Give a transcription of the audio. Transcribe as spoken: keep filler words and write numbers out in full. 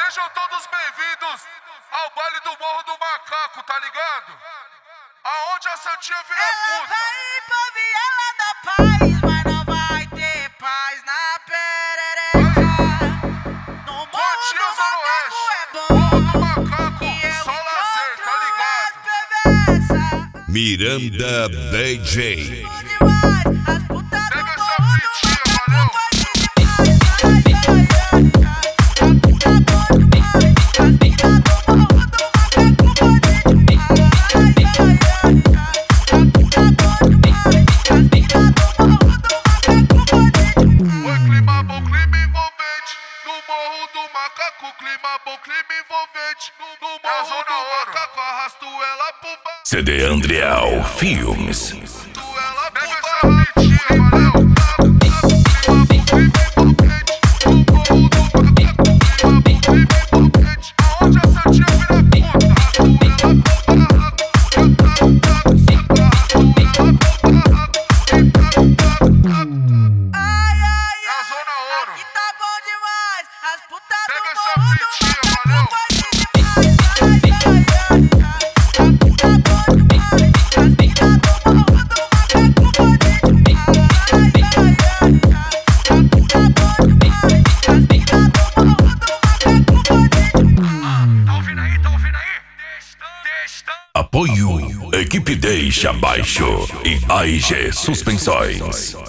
Sejam todos bem-vindos ao baile do Morro do Macaco, tá ligado? Aonde a Santinha vira Ela puta. vai ir pra viela da paz, mas não vai ter paz na perereca. No Morro Quantia do Zona Macaco Oeste. é Morro do bom, Macaco, e eu só lazer, tá encontro ligado? as perversas. Miranda D J. Bom demais, as putas do Pega essa Morro do fitinha, Macaco valeu? vai ser demais. Ai, ai, ai, ai. A puta bom demais, as putas do Morro do Macaco vai ser demais. Ai, ai, ai, ai. A puta bom demais, as putas do Morro do Macaco vai ser demais. Oi, clima bom, clima envolvente. No Morro do Macaco, clima bom, clima envolvente. No, no Morro do Macaco, arrasto ela pro bar. C D Andriel Filmes. Tu ela pega essa fitinha, valeu? Clima bom, clima envolvente. No Morro do Macaco, clima bom, clima envolvente. Aonde a Santinha vira puta. Arrasto ela pro barraco. Eu taco, taco, saco. Arrasto ela pro barraco. E taco, taco, taco. Ai, ai, É a Zona Ouro. aqui tá bom demais. As putas do Pega essa Morro do fitinha, Macaco valeu? vai ser demais. Ai, ai, ai, ai. A puta bom demais. As putas do Morro do Macaco vai ser demais. Ai, ai, ai, ai. A puta bom demais. As putas do Morro do Macaco vai ser demais. Tá ouvindo aí? Tá ouvindo aí? Testa, testa. Apoio Equipe Deixa Baixo e A I G Suspensões.